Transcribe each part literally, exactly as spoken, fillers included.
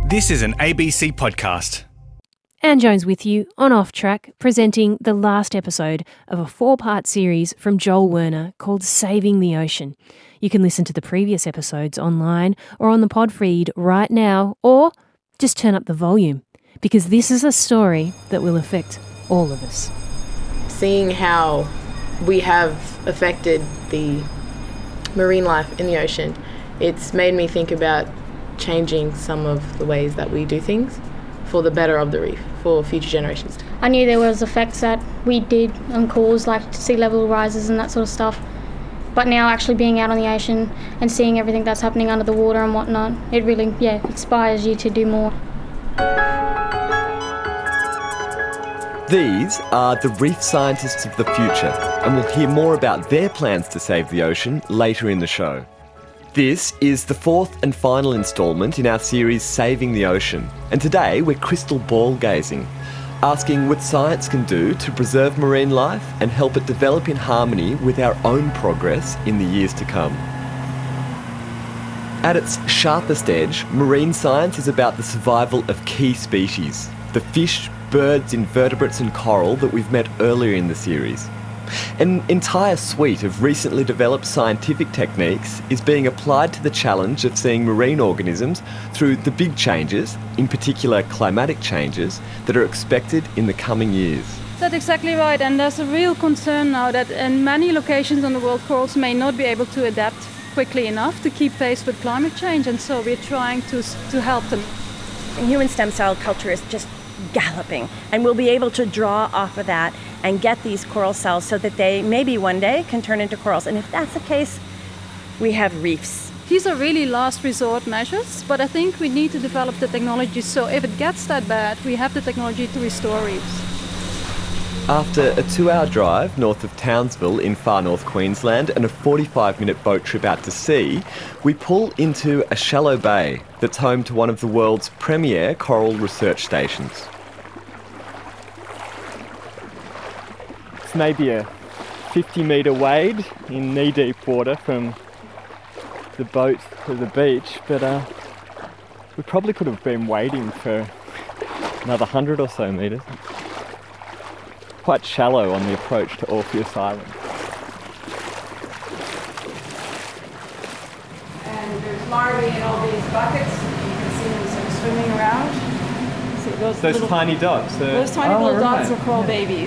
This is an A B C podcast. Anne Jones with you on Off Track, presenting the last episode of a four-part series from Joel Werner called Saving the Ocean. You can listen to the previous episodes online or on the pod feed right now, or just turn up the volume, because this is a story that will affect all of us. Seeing how we have affected the marine life in the ocean, it's made me think about changing some of the ways that we do things for the better of the reef, for future generations. I knew there was effects that we did on cause, like sea level rises and that sort of stuff. But now actually being out on the ocean and seeing everything that's happening under the water and whatnot, it really, yeah, inspires you to do more. These are the reef scientists of the future, and we'll hear more about their plans to save the ocean later in the show. This is the fourth and final instalment in our series Saving the Ocean, and today we're crystal ball gazing, asking what science can do to preserve marine life and help it develop in harmony with our own progress in the years to come. At its sharpest edge, marine science is about the survival of key species, the fish, birds, invertebrates and coral that we've met earlier in the series. An entire suite of recently developed scientific techniques is being applied to the challenge of seeing marine organisms through the big changes, in particular climatic changes, that are expected in the coming years. That's exactly right, and there's a real concern now that in many locations on the world, corals may not be able to adapt quickly enough to keep pace with climate change, and so we're trying to, to help them. Human stem cell culture is just galloping, and we'll be able to draw off of that and get these coral cells so that they maybe one day can turn into corals. And if that's the case, we have reefs. These are really last resort measures, but I think we need to develop the technology so if it gets that bad, we have the technology to restore reefs. After a two-hour drive north of Townsville in far north Queensland and a forty-five minute boat trip out to sea, we pull into a shallow bay that's home to one of the world's premier coral research stations. It's maybe a fifty metre wade in knee-deep water from the boat to the beach, but uh, we probably could have been wading for another hundred or so metres. Quite shallow on the approach to Orpheus Island. And there's larvae in all these buckets. You can see them sort of swimming around. So those Those little, tiny dots. Uh, Those tiny oh, little right. dots are coral babies.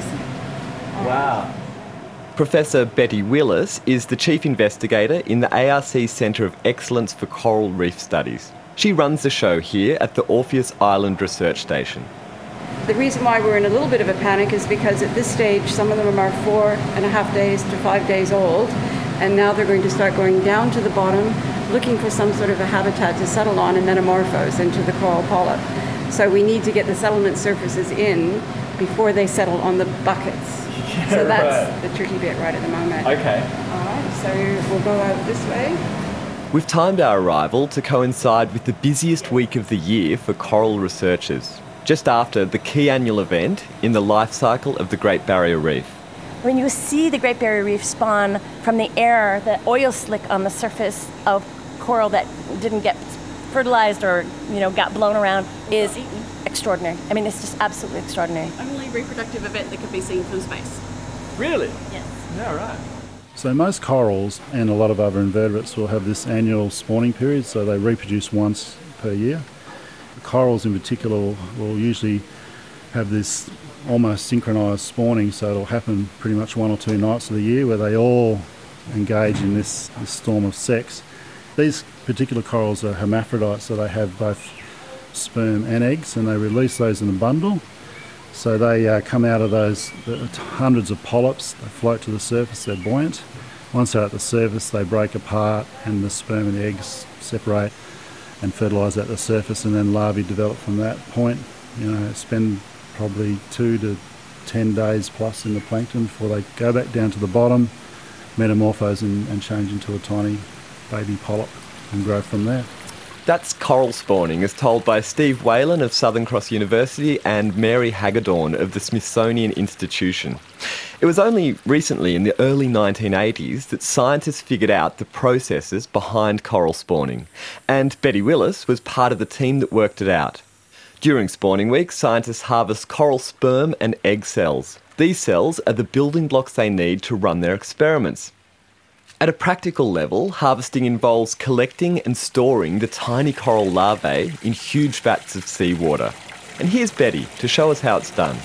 Wow. Professor Betty Willis is the Chief Investigator in the A R C Centre of Excellence for Coral Reef Studies. She runs the show here at the Orpheus Island Research Station. The reason why we're in a little bit of a panic is because at this stage some of them are four and a half days to five days old, and now they're going to start going down to the bottom looking for some sort of a habitat to settle on and metamorphose into the coral polyp. So we need to get the settlement surfaces in before they settle on the buckets. Yeah, so that's right. The tricky bit right at the moment. Okay. All right, so we'll go out this way. We've timed our arrival to coincide with the busiest week of the year for coral researchers, just after the key annual event in the life cycle of the Great Barrier Reef. When you see the Great Barrier Reef spawn from the air, the oil slick on the surface of coral that didn't get fertilized or, you know, got blown around is extraordinary. I mean, it's just absolutely extraordinary. Only reproductive event that could be seen from space. Really? Yes. Yeah, right. So most corals and a lot of other invertebrates will have this annual spawning period, so they reproduce once per year. Corals in particular will, will usually have this almost synchronised spawning, so it'll happen pretty much one or two nights of the year where they all engage in this, this storm of sex. These particular corals are hermaphrodites, so they have both sperm and eggs, and they release those in a bundle. So they uh, come out of those uh, hundreds of polyps, they float to the surface, they're buoyant. Once they're at the surface, they break apart and the sperm and the eggs separate and fertilise at the surface, and then larvae develop from that point. You know, spend probably two to ten days plus in the plankton before they go back down to the bottom, metamorphose and, and change into a tiny baby polyp and grow from there. That's coral spawning, as told by Steve Whalen of Southern Cross University and Mary Hagedorn of the Smithsonian Institution. It was only recently, in the early nineteen eighties, that scientists figured out the processes behind coral spawning, and Betty Willis was part of the team that worked it out. During spawning week, scientists harvest coral sperm and egg cells. These cells are the building blocks they need to run their experiments. At a practical level, harvesting involves collecting and storing the tiny coral larvae in huge vats of seawater. And here's Betty to show us how it's done.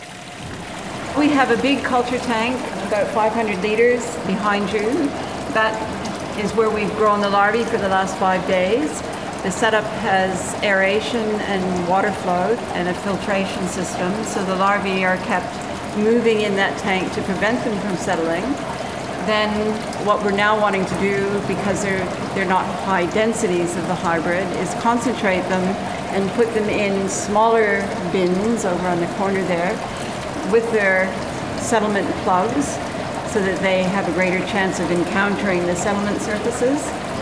We have a big culture tank, about five hundred litres behind you. That is where we've grown the larvae for the last five days. The setup has aeration and water flow and a filtration system, so the larvae are kept moving in that tank to prevent them from settling. Then what we're now wanting to do, because they're, they're not high densities of the hybrid, is concentrate them and put them in smaller bins over on the corner there with their settlement plugs so that they have a greater chance of encountering the settlement surfaces.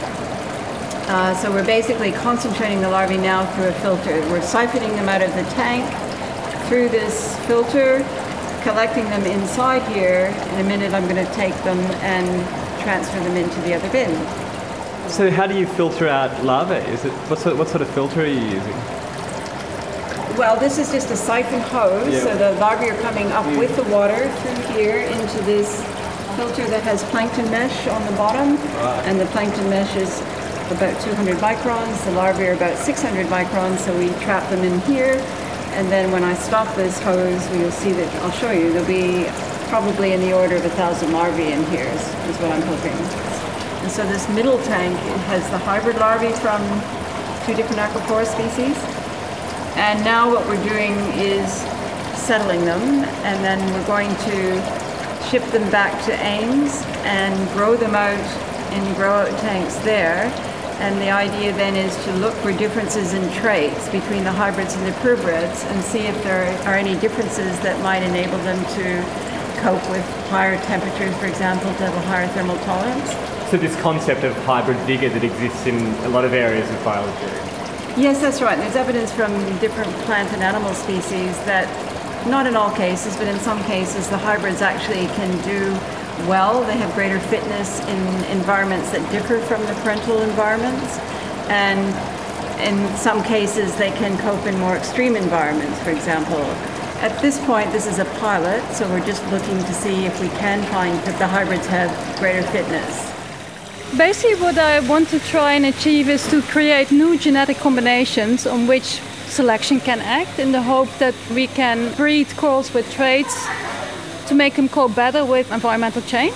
Uh, so we're basically concentrating the larvae now through a filter. We're siphoning them out of the tank through this filter, collecting them inside here. In a minute I'm going to take them and transfer them into the other bin. So how do you filter out larvae? Is it what sort, what sort of filter are you using? Well, this is just a siphon hose, yeah. So the larvae are coming up yeah. with the water through here into this filter that has plankton mesh on the bottom, right. And the plankton mesh is about two hundred microns, the larvae are about six hundred microns, so we trap them in here, and then when I stop this hose, you'll see that, I'll show you, there'll be probably in the order of a thousand larvae in here, is, is what I'm hoping. And so this middle tank, it has the hybrid larvae from two different Acropora species, and now what we're doing is settling them, and then we're going to ship them back to Ames and grow them out in grow-out tanks there. And the idea then is to look for differences in traits between the hybrids and the purebreds and see if there are any differences that might enable them to cope with higher temperatures, for example, to have a higher thermal tolerance. So this concept of hybrid vigour that exists in a lot of areas of biology? Yes, that's right. There's evidence from different plant and animal species that, not in all cases, but in some cases, the hybrids actually can do well. They have greater fitness in environments that differ from the parental environments, and in some cases they can cope in more extreme environments, for example. At this point this is a pilot, so we're just looking to see if we can find that the hybrids have greater fitness. Basically what I want to try and achieve is to create new genetic combinations on which selection can act, in the hope that we can breed corals with traits to make them cope better with environmental change.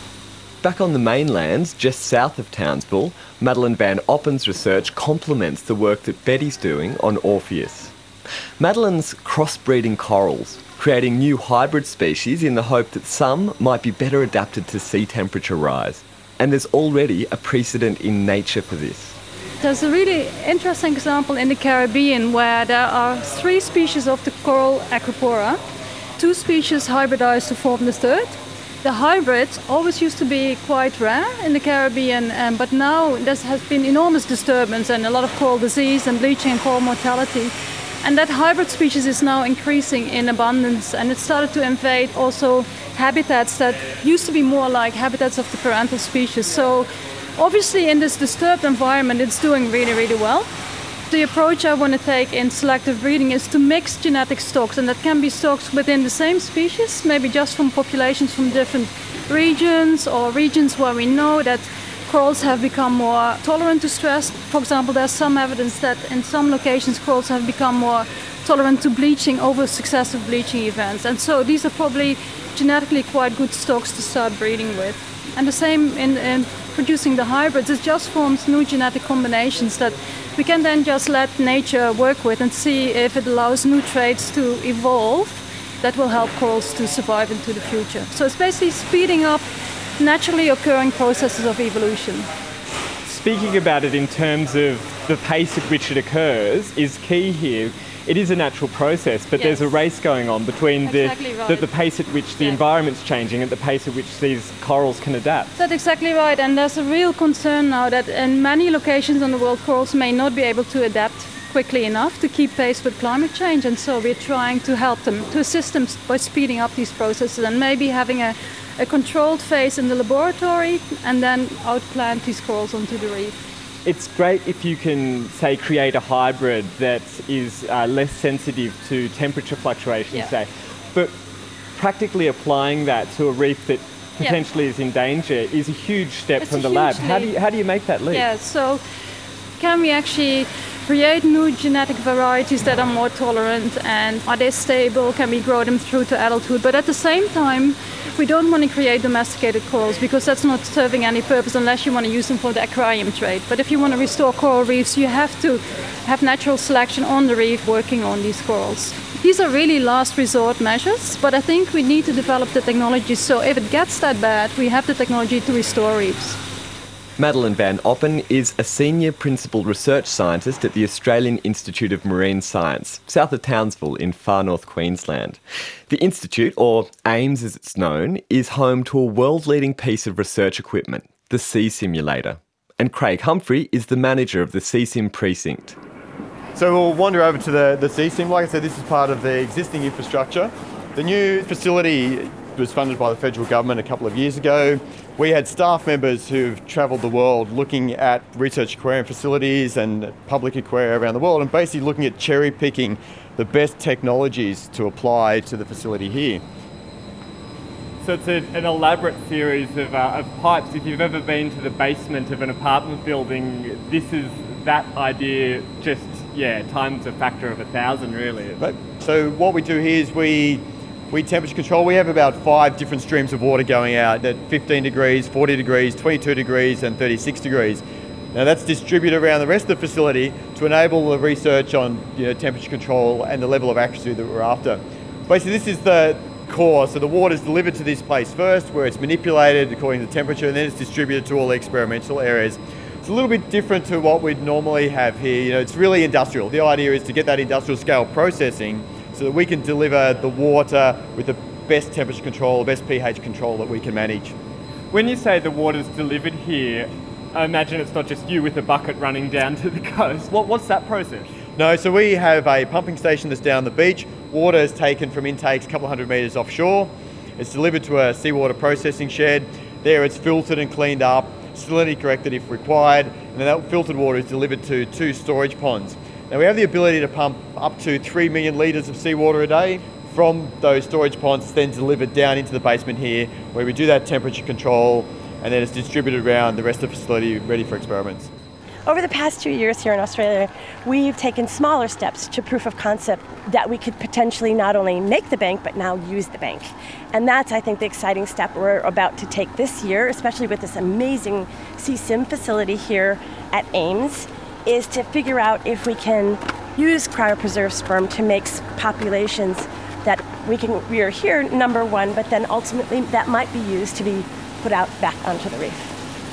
Back on the mainland, just south of Townsville, Madeline Van Oppen's research complements the work that Betty's doing on Orpheus. Madeline's crossbreeding corals, creating new hybrid species in the hope that some might be better adapted to sea temperature rise. And there's already a precedent in nature for this. There's a really interesting example in the Caribbean where there are three species of the coral Acropora. Two species hybridized to form the third. The hybrids always used to be quite rare in the Caribbean, um, but now there has been enormous disturbance and a lot of coral disease and bleaching and coral mortality. And that hybrid species is now increasing in abundance, and it started to invade also habitats that used to be more like habitats of the parental species. So obviously in this disturbed environment it's doing really, really well. The approach I want to take in selective breeding is to mix genetic stocks, and that can be stocks within the same species, maybe just from populations from different regions or regions where we know that corals have become more tolerant to stress. For example, there's some evidence that in some locations corals have become more tolerant to bleaching over successive bleaching events, and so these are probably genetically quite good stocks to start breeding with. And the same in, in producing the hybrids, it just forms new genetic combinations that we can then just let nature work with and see if it allows new traits to evolve that will help corals to survive into the future. So it's basically speeding up naturally occurring processes of evolution. Speaking about it in terms of the pace at which it occurs is key here. It is a natural process, but yes, there's a race going on between exactly the, right. the the pace at which the yeah. environment's changing and the pace at which these corals can adapt. That's exactly right, and there's a real concern now that in many locations in the world corals may not be able to adapt quickly enough to keep pace with climate change, and so we're trying to help them, to assist them by speeding up these processes and maybe having a, a controlled phase in the laboratory and then outplant these corals onto the reef. It's great if you can, say, create a hybrid that is uh, less sensitive to temperature fluctuations, yeah. say, but practically applying that to a reef that potentially yeah. is in danger is a huge step it's from the huge lab. How do you, how do you make that leap? Yeah, so can we actually create new genetic varieties that are more tolerant, and are they stable? Can we grow them through to adulthood? But at the same time, we don't want to create domesticated corals because that's not serving any purpose unless you want to use them for the aquarium trade. But if you want to restore coral reefs, you have to have natural selection on the reef working on these corals. These are really last resort measures, but I think we need to develop the technology so if it gets that bad, we have the technology to restore reefs. Madeline Van Oppen is a senior principal research scientist at the Australian Institute of Marine Science, south of Townsville in far north Queensland. The institute, or AIMS as it's known, is home to a world-leading piece of research equipment, the Sea Simulator. And Craig Humphrey is the manager of the Sea Sim precinct. So we'll wander over to the, the Sea Sim. Like I said, this is part of the existing infrastructure. The new facility was funded by the federal government a couple of years ago. We had staff members who've travelled the world looking at research aquarium facilities and public aquaria around the world and basically looking at cherry picking the best technologies to apply to the facility here. So it's a, an elaborate series of, uh, of pipes. If you've ever been to the basement of an apartment building, this is that idea just, yeah, times a factor of a thousand really. Right. So what we do here is we We temperature control. We have about five different streams of water going out at fifteen degrees, forty degrees, twenty-two degrees and thirty-six degrees. Now that's distributed around the rest of the facility to enable the research on you know, temperature control and the level of accuracy that we're after. Basically this is the core, so the water is delivered to this place first where it's manipulated according to temperature and then it's distributed to all the experimental areas. It's a little bit different to what we'd normally have here. You know, it's really industrial. The idea is to get that industrial scale processing so that we can deliver the water with the best temperature control, the best pH control that we can manage. When you say the water's delivered here, I imagine it's not just you with a bucket running down to the coast. What, what's that process? No, so we have a pumping station that's down the beach. Water is taken from intakes a couple of hundred metres offshore. It's delivered to a seawater processing shed. There it's filtered and cleaned up, salinity corrected if required, and then that filtered water is delivered to two storage ponds. Now we have the ability to pump up to three million litres of seawater a day from those storage ponds. It's then delivered down into the basement here where we do that temperature control and then it's distributed around the rest of the facility ready for experiments. Over the past two years here in Australia, we've taken smaller steps to proof of concept that we could potentially not only make the bank, but now use the bank. And that's, I think, the exciting step we're about to take this year, especially with this amazing Sea Sim facility here at AIMS, is to figure out if we can use cryopreserved sperm to make populations that we can rear here, number one, but then ultimately that might be used to be put out back onto the reef.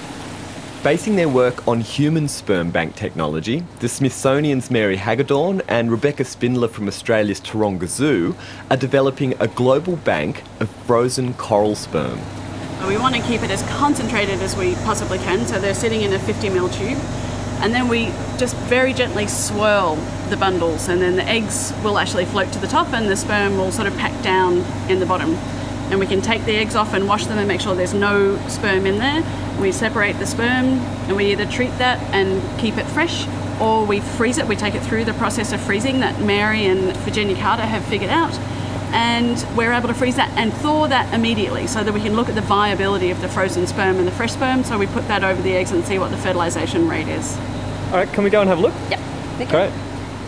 Basing their work on human sperm bank technology, the Smithsonian's Mary Hagedorn and Rebecca Spindler from Australia's Taronga Zoo are developing a global bank of frozen coral sperm. We want to keep it as concentrated as we possibly can, so they're sitting in a fifty mil tube. And then we just very gently swirl the bundles and then the eggs will actually float to the top and the sperm will sort of pack down in the bottom. And we can take the eggs off and wash them and make sure there's no sperm in there. We separate the sperm and we either treat that and keep it fresh or we freeze it. We take it through the process of freezing that Mary and Virginia Carter have figured out. And we're able to freeze that and thaw that immediately so that we can look at the viability of the frozen sperm and the fresh sperm. So we put that over the eggs and see what the fertilisation rate is. All right, can we go and have a look? Yep. We can. Great.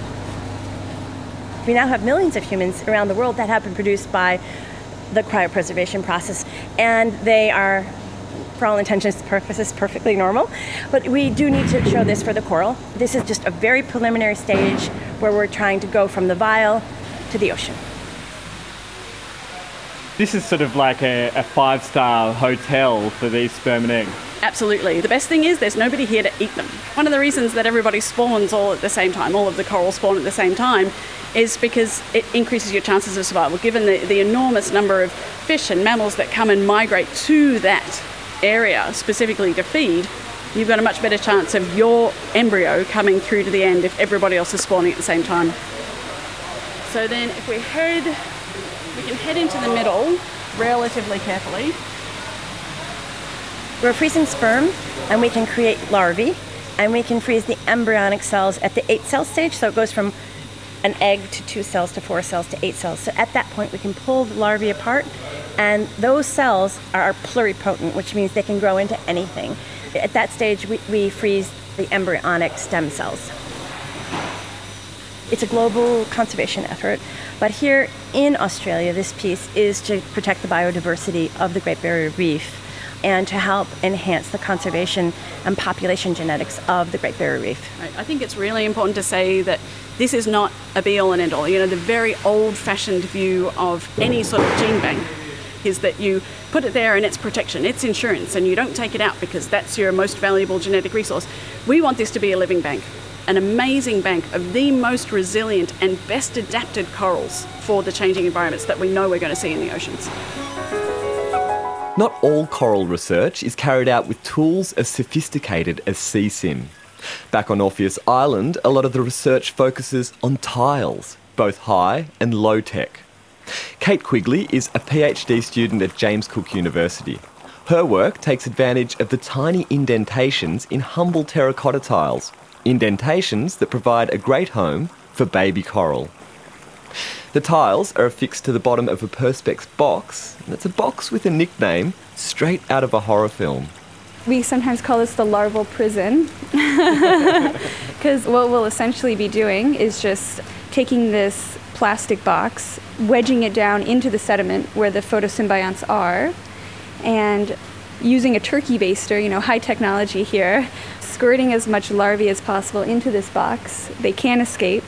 We now have millions of humans around the world that have been produced by the cryopreservation process, and they are, for all intentions and purposes, perfectly normal. But we do need to show this for the coral. This is just a very preliminary stage where we're trying to go from the vial to the ocean. This is sort of like a, a five-star hotel for these sperm and eggs. Absolutely. The best thing is there's nobody here to eat them. One of the reasons that everybody spawns all at the same time, all of the coral spawn at the same time, is because it increases your chances of survival. Given the, the enormous number of fish and mammals that come and migrate to that area specifically to feed, you've got a much better chance of your embryo coming through to the end if everybody else is spawning at the same time. So then if we head, we can head into the middle relatively carefully. We're freezing sperm, and we can create larvae, and we can freeze the embryonic cells at the eight cell stage, so it goes from an egg to two cells to four cells to eight cells. So at that point, we can pull the larvae apart, and those cells are pluripotent, which means they can grow into anything. At that stage, we, we freeze the embryonic stem cells. It's a global conservation effort, but here in Australia, this piece is to protect the biodiversity of the Great Barrier Reef and to help enhance the conservation and population genetics of the Great Barrier Reef. I think it's really important to say that this is not a be-all and end-all. You know, the very old-fashioned view of any sort of gene bank is that you put it there and it's protection, it's insurance, and you don't take it out because that's your most valuable genetic resource. We want this to be a living bank, an amazing bank of the most resilient and best adapted corals for the changing environments that we know we're going to see in the oceans. Not all coral research is carried out with tools as sophisticated as C SIM. Back on Orpheus Island, a lot of the research focuses on tiles, both high and low tech. Kate Quigley is a PhD student at James Cook University. Her work takes advantage of the tiny indentations in humble terracotta tiles, indentations that provide a great home for baby coral. The tiles are affixed to the bottom of a Perspex box, and it's a box with a nickname straight out of a horror film. We sometimes call this the larval prison, because what we'll essentially be doing is just taking this plastic box, wedging it down into the sediment where the photosymbionts are, and using a turkey baster, you know, high technology here, squirting as much larvae as possible into this box. They can't escape,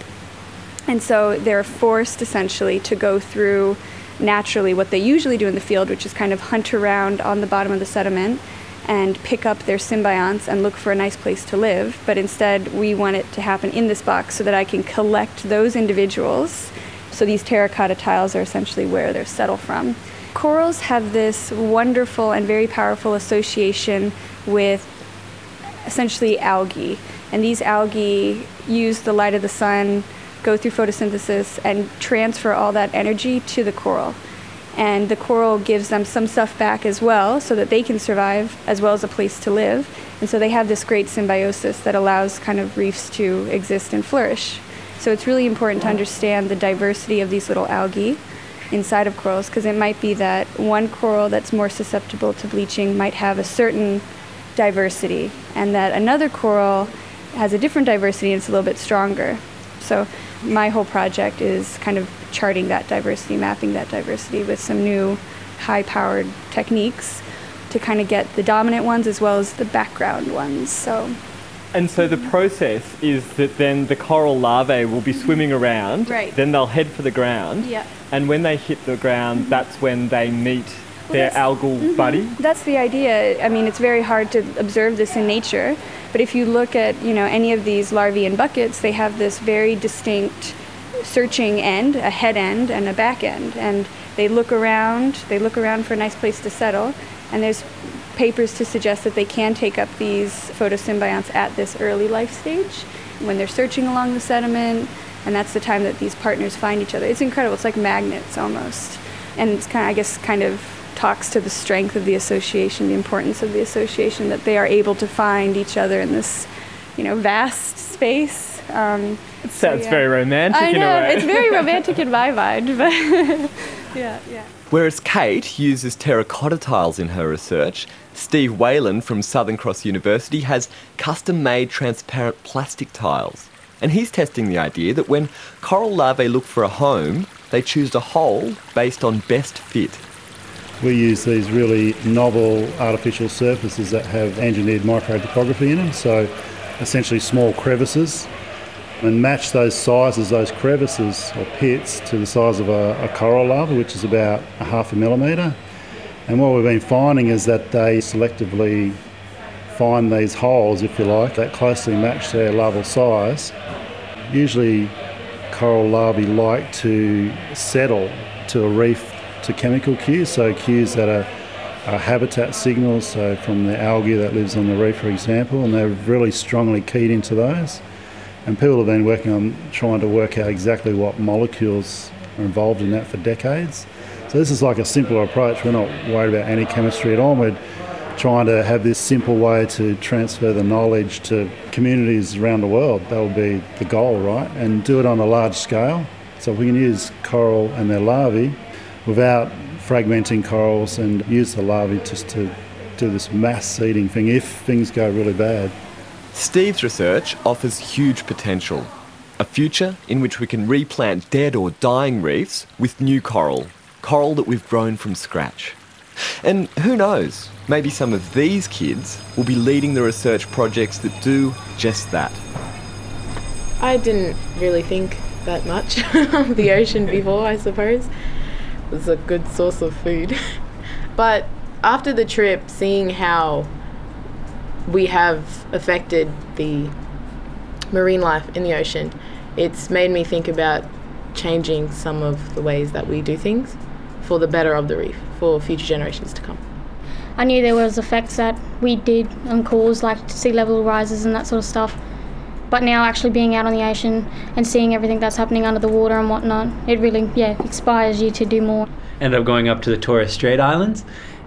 and so they're forced essentially to go through naturally what they usually do in the field, which is kind of hunt around on the bottom of the sediment and pick up their symbionts and look for a nice place to live. But instead, we want it to happen in this box so that I can collect those individuals. So these terracotta tiles are essentially where they're settled from. Corals have this wonderful and very powerful association with essentially algae. And these algae use the light of the sun, go through photosynthesis, and transfer all that energy to the coral. And the coral gives them some stuff back as well so that they can survive as well as a place to live. And so they have this great symbiosis that allows kind of reefs to exist and flourish. So it's really important to understand the diversity of these little algae inside of corals, because it might be that one coral that's more susceptible to bleaching might have a certain diversity, and that another coral has a different diversity and it's a little bit stronger. So my whole project is kind of charting that diversity, mapping that diversity with some new high-powered techniques to kind of get the dominant ones as well as the background ones. So. And so the process is that then the coral larvae will be swimming around, right. Then they'll head for the ground, yeah. And when they hit the ground, mm-hmm. that's when they meet well, their algal mm-hmm. buddy? That's the idea. I mean, it's very hard to observe this in nature, but if you look at, you know, any of these larvae in buckets, they have this very distinct searching end, a head end and a back end, and they look around, they look around for a nice place to settle, and there's papers to suggest that they can take up these photosymbionts at this early life stage when they're searching along the sediment, and that's the time that these partners find each other. It's incredible. It's like magnets almost, and it's kind of, I guess, kind of talks to the strength of the association, the importance of the association, that they are able to find each other in this, you know, vast space. Um, it sounds so, yeah. very romantic I know, in a way. It's very romantic in my mind, but yeah, yeah. Whereas Kate uses terracotta tiles in her research, Steve Whalen from Southern Cross University has custom-made transparent plastic tiles. And he's testing the idea that when coral larvae look for a home, they choose a hole based on best fit. We use these really novel artificial surfaces that have engineered microtopography in them, so essentially small crevices, and match those sizes, those crevices or pits, to the size of a, a coral larva, which is about a half a millimetre. And what we've been finding is that they selectively find these holes, if you like, that closely match their larval size. Usually coral larvae like to settle to a reef to chemical cues, so cues that are are habitat signals, so from the algae that lives on the reef, for example, and they're really strongly keyed into those. And people have been working on trying to work out exactly what molecules are involved in that for decades. So this is like a simpler approach. We're not worried about any chemistry at all. We're trying to have this simple way to transfer the knowledge to communities around the world. That will be the goal, right? And do it on a large scale. So if we can use coral and their larvae without fragmenting corals and use the larvae just to do this mass seeding thing if things go really bad. Steve's research offers huge potential. A future in which we can replant dead or dying reefs with new coral. Coral that we've grown from scratch. And who knows, maybe some of these kids will be leading the research projects that do just that. I didn't really think that much of the ocean before, I suppose. It was a good source of food. But after the trip, seeing how we have affected the marine life in the ocean, it's made me think about changing some of the ways that we do things for the better of the reef, for future generations to come. I knew there was effects that we did on cause, like sea level rises and that sort of stuff. But now actually being out on the ocean and seeing everything that's happening under the water and whatnot, it really, yeah, inspires you to do more. Ended up going up to the Torres Strait Islands.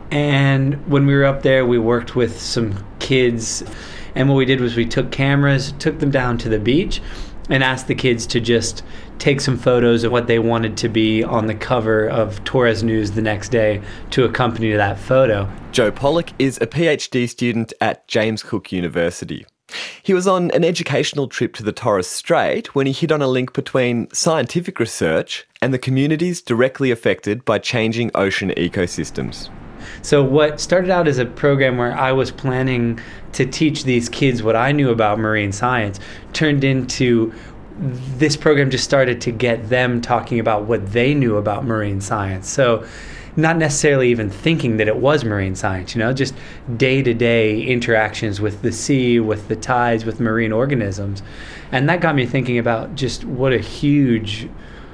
And when we were up there, we worked with some kids. And what we did was we took cameras, took them down to the beach, and asked the kids to just take some photos of what they wanted to be on the cover of Torres News the next day to accompany that photo. Joe Pollock is a PhD student at James Cook University. He was on an educational trip to the Torres Strait when he hit on a link between scientific research and the communities directly affected by changing ocean ecosystems. So what started out as a program where I was planning to teach these kids what I knew about marine science turned into this program just started to get them talking about what they knew about marine science. So not necessarily even thinking that it was marine science, you know, just day-to-day interactions with the sea, with the tides, with marine organisms. And that got me thinking about just what a huge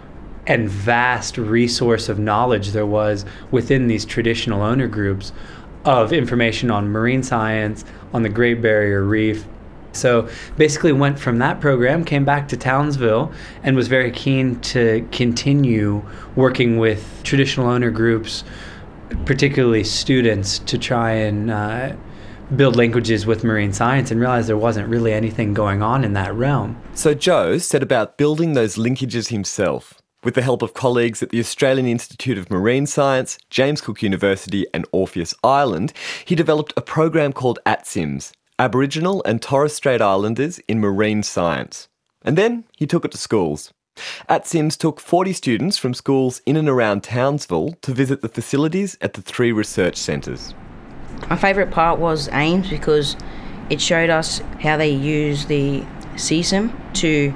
and vast resource of knowledge there was within these traditional owner groups of information on marine science, on the Great Barrier Reef. So basically went from that program, came back to Townsville, and was very keen to continue working with traditional owner groups, particularly students, to try and uh, build linkages with marine science, and realized there wasn't really anything going on in that realm. So Joe set about building those linkages himself. With the help of colleagues at the Australian Institute of Marine Science, James Cook University and Orpheus Island, he developed a program called ATSIMS, Aboriginal and Torres Strait Islanders in Marine Science. And then he took it to schools. ATSIMS took forty students from schools in and around Townsville to visit the facilities at the three research centres. My favourite part was AIMS because it showed us how they use the CSIM to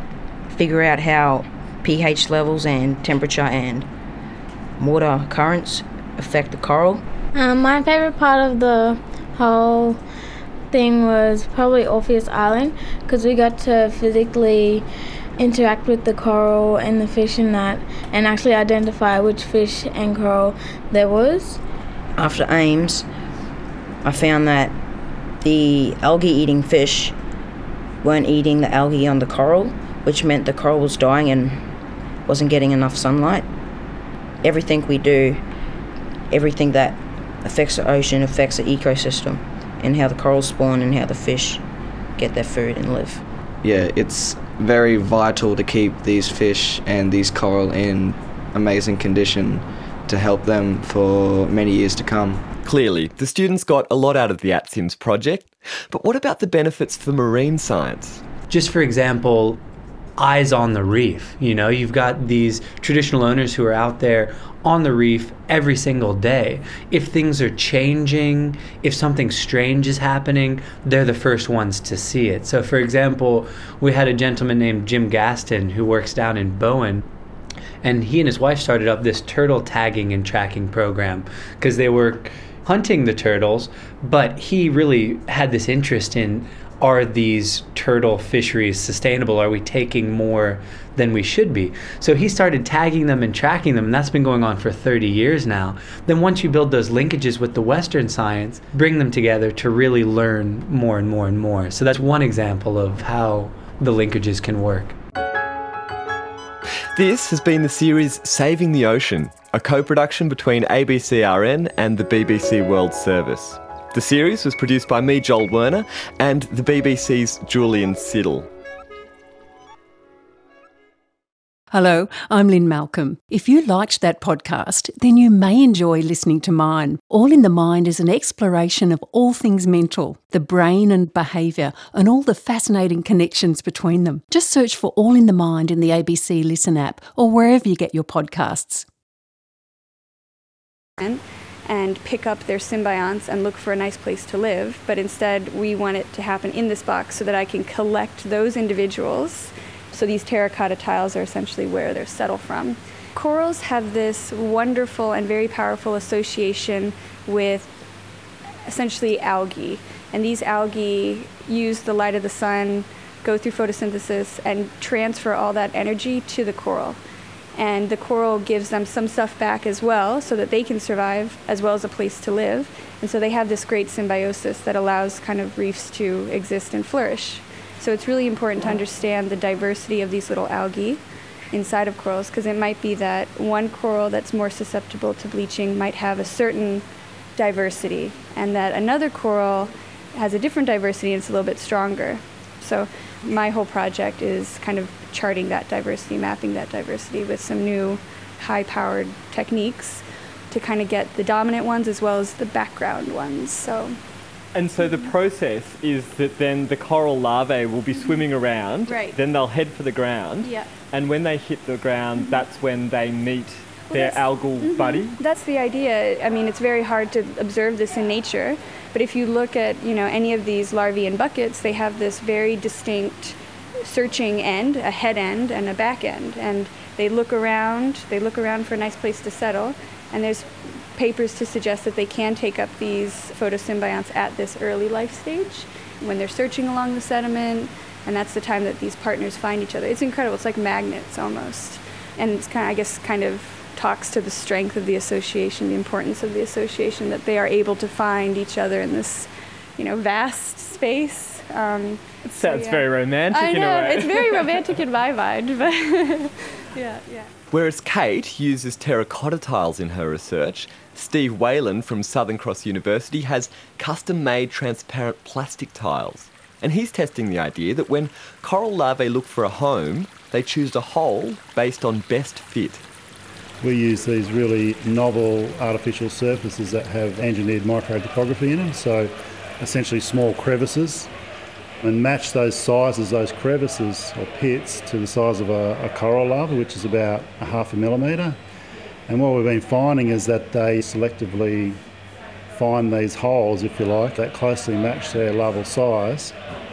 figure out how pH levels and temperature and water currents affect the coral. Um, my favourite part of the whole thing was probably Orpheus Island because we got to physically interact with the coral and the fish in that and actually identify which fish and coral there was. After AIMS, I found that the algae-eating fish weren't eating the algae on the coral, which meant the coral was dying and wasn't getting enough sunlight. Everything we do, everything that affects the ocean affects the ecosystem and how the corals spawn and how the fish get their food and live. Yeah, it's very vital to keep these fish and these coral in amazing condition to help them for many years to come. Clearly, the students got a lot out of the ATSIMS project, but what about the benefits for marine science? Just for example, eyes on the reef. You know, you've got these traditional owners who are out there on the reef every single day. If things are changing, if something strange is happening, they're the first ones to see it. So for example, we had a gentleman named Jim Gaston who works down in Bowen, and he and his wife started up this turtle tagging and tracking program because they were hunting the turtles, but he really had this interest in are these turtle fisheries sustainable? Are we taking more than we should be? So he started tagging them and tracking them, and that's been going on for thirty years now. Then once you build those linkages with the Western science, bring them together to really learn more and more and more. So that's one example of how the linkages can work. This has been the series Saving the Ocean, a co-production between A B C R N and the B B C World Service. The series was produced by me, Joel Werner, and the B B C's Julian Siddle. Hello, I'm Lynn Malcolm. If you liked that podcast, then you may enjoy listening to mine. All in the Mind is an exploration of all things mental, the brain and behaviour, and all the fascinating connections between them. Just search for All in the Mind in the A B C Listen app or wherever you get your podcasts. And pick up their symbionts and look for a nice place to live, but instead we want it to happen in this box so that I can collect those individuals. So these terracotta tiles are essentially where they're settled from. Corals have this wonderful and very powerful association with essentially algae. And these algae use the light of the sun, go through photosynthesis, and transfer all that energy to the coral. And the coral gives them some stuff back as well so that they can survive as well as a place to live. And so they have this great symbiosis that allows kind of reefs to exist and flourish. So it's really important to understand the diversity of these little algae inside of corals, because it might be that one coral that's more susceptible to bleaching might have a certain diversity, and that another coral has a different diversity and it's a little bit stronger. So my whole project is kind of charting that diversity, mapping that diversity with some new high-powered techniques to kind of get the dominant ones as well as the background ones. So. And so the process is that then the coral larvae will be swimming around, right. Then they'll head for the ground, yeah. And when they hit the ground, mm-hmm. that's when they meet well, their algal mm-hmm. buddy? That's the idea. I mean, it's very hard to observe this in nature, but if you look at, you know, any of these larvae in buckets, they have this very distinct searching end, a head end and a back end, and they look around, they look around for a nice place to settle, and there's papers to suggest that they can take up these photosymbionts at this early life stage when they're searching along the sediment, and that's the time that these partners find each other. It's incredible. It's like magnets almost, and it's kind of, I guess, kind of talks to the strength of the association, the importance of the association, that they are able to find each other in this, you know, vast space. Um, it so, sounds yeah. very romantic I in know, a way. It's very romantic in my mind, but yeah, yeah. Whereas Kate uses terracotta tiles in her research, Steve Whalen from Southern Cross University has custom-made transparent plastic tiles. And he's testing the idea that when coral larvae look for a home, they choose a hole based on best fit. We use these really novel artificial surfaces that have engineered microtopography in them, so essentially small crevices, and match those sizes, those crevices or pits, to the size of a, a coral larva, which is about a half a millimetre. And what we've been finding is that they selectively find these holes, if you like, that closely match their larval size.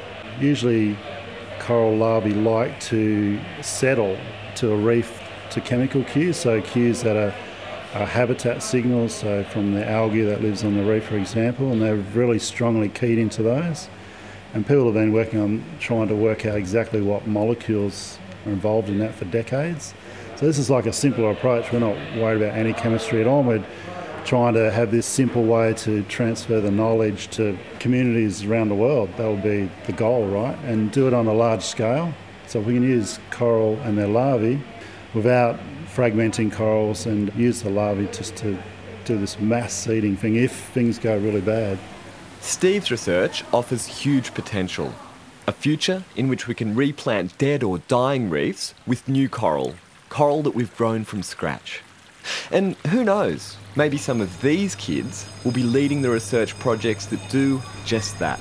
Usually coral larvae like to settle to a reef to chemical cues, so cues that are, are habitat signals, so from the algae that lives on the reef, for example, and they're really strongly keyed into those. And people have been working on trying to work out exactly what molecules are involved in that for decades. So this is like a simpler approach. We're not worried about any chemistry at all. We're trying to have this simple way to transfer the knowledge to communities around the world. That would be the goal, right? And do it on a large scale. So we can use coral and their larvae without fragmenting corals, and use the larvae just to do this mass seeding thing if things go really bad. Steve's research offers huge potential. A future in which we can replant dead or dying reefs with new coral. Coral that we've grown from scratch. And who knows, maybe some of these kids will be leading the research projects that do just that.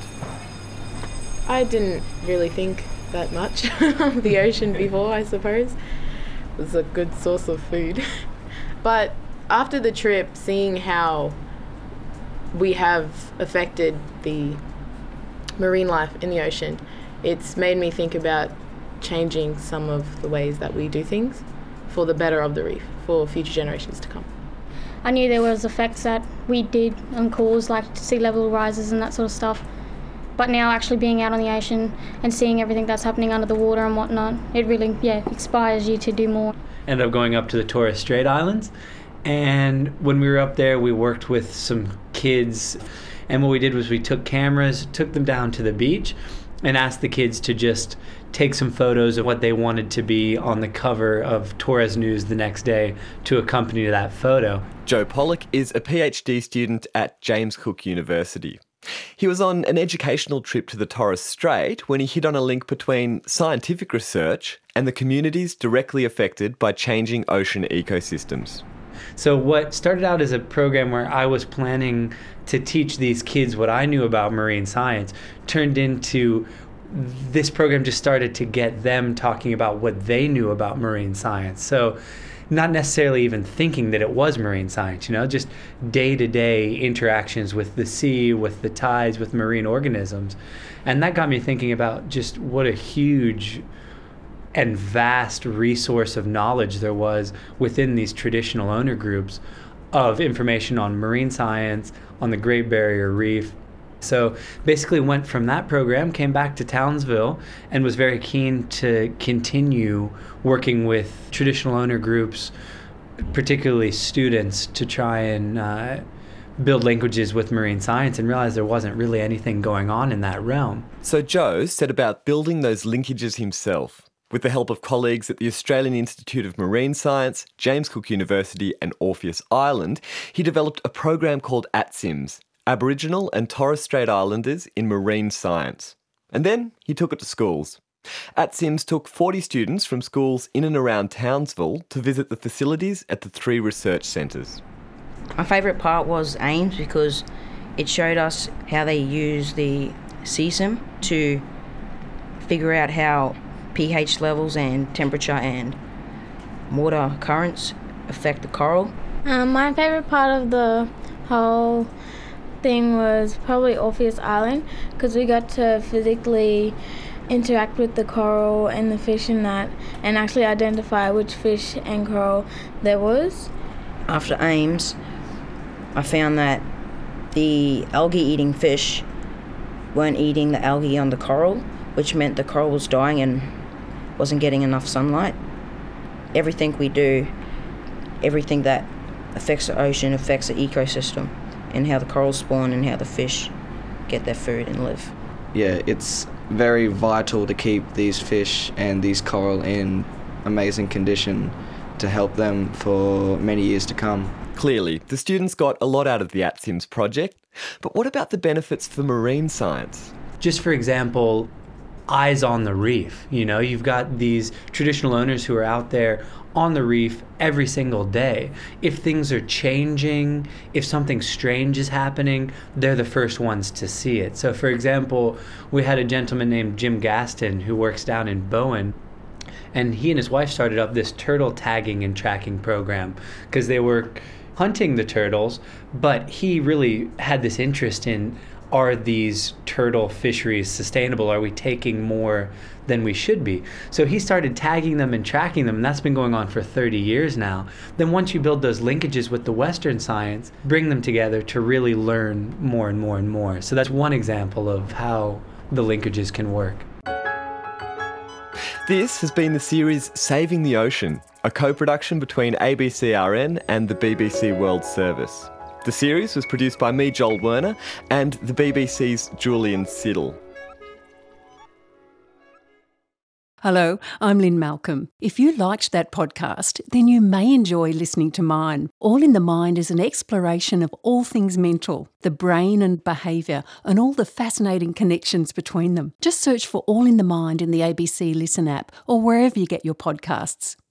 I didn't really think that much of the ocean before, I suppose. It was a good source of food. But after the trip, seeing how we have affected the marine life in the ocean, it's made me think about changing some of the ways that we do things for the better of the reef, for future generations to come. I knew there was effects that we did on cause, like sea level rises and that sort of stuff, But now actually being out on the ocean and seeing everything that's happening under the water and whatnot, it really, yeah, inspires you to do more. Ended up going up to the Torres Strait Islands, and when we were up there, we worked with some kids, and what we did was we took cameras, took them down to the beach, and asked the kids to just take some photos of what they wanted to be on the cover of Torres News the next day to accompany that photo. Joe Pollock is a PhD student at James Cook University. He was on an educational trip to the Torres Strait when he hit on a link between scientific research and the communities directly affected by changing ocean ecosystems. So what started out as a program where I was planning to teach these kids what I knew about marine science turned into this program just started to get them talking about what they knew about marine science. So not necessarily even thinking that it was marine science, you know, just day-to-day interactions with the sea, with the tides, with marine organisms. And that got me thinking about just what a huge and vast resource of knowledge there was within these traditional owner groups of information on marine science, on the Great Barrier Reef. So basically went from that program, came back to Townsville, and was very keen to continue working with traditional owner groups, particularly students, to try and uh, build linkages with marine science, and realized there wasn't really anything going on in that realm. So Joe set about building those linkages himself. With the help of colleagues at the Australian Institute of Marine Science, James Cook University and Orpheus Island, he developed a program called ATSIMS, Aboriginal and Torres Strait Islanders in Marine Science. And then he took it to schools. ATSIMS took forty students from schools in and around Townsville to visit the facilities at the three research centres. My favourite part was AIMS because it showed us how they use the C S I M to figure out how pH levels and temperature and water currents affect the coral. Um, my favourite part of the whole thing was probably Orpheus Island because we got to physically interact with the coral and the fish in that and actually identify which fish and coral there was. After AIMS, I found that the algae-eating fish weren't eating the algae on the coral, which meant the coral was dying and wasn't getting enough sunlight. Everything we do, everything that affects the ocean affects the ecosystem and how the corals spawn and how the fish get their food and live. Yeah, it's very vital to keep these fish and these coral in amazing condition to help them for many years to come. Clearly, the students got a lot out of the ATSIMS project, but what about the benefits for marine science? Just for example, eyes on the reef. You know, you've got these traditional owners who are out there on the reef every single day. If things are changing, if something strange is happening, they're the first ones to see it. So for example, we had a gentleman named Jim Gaston who works down in Bowen, and he and his wife started up this turtle tagging and tracking program because they were hunting the turtles, but he really had this interest in, are these turtle fisheries sustainable? Are we taking more than we should be? So he started tagging them and tracking them, and that's been going on for thirty years now. Then once you build those linkages with the Western science, bring them together to really learn more and more and more. So that's one example of how the linkages can work. This has been the series Saving the Ocean, a co-production between A B C R N and the B B C World Service. The series was produced by me, Joel Werner, and the B B C's Julian Siddle. Hello, I'm Lynn Malcolm. If you liked that podcast, then you may enjoy listening to mine. All in the Mind is an exploration of all things mental, the brain and behaviour, and all the fascinating connections between them. Just search for All in the Mind in the A B C Listen app or wherever you get your podcasts.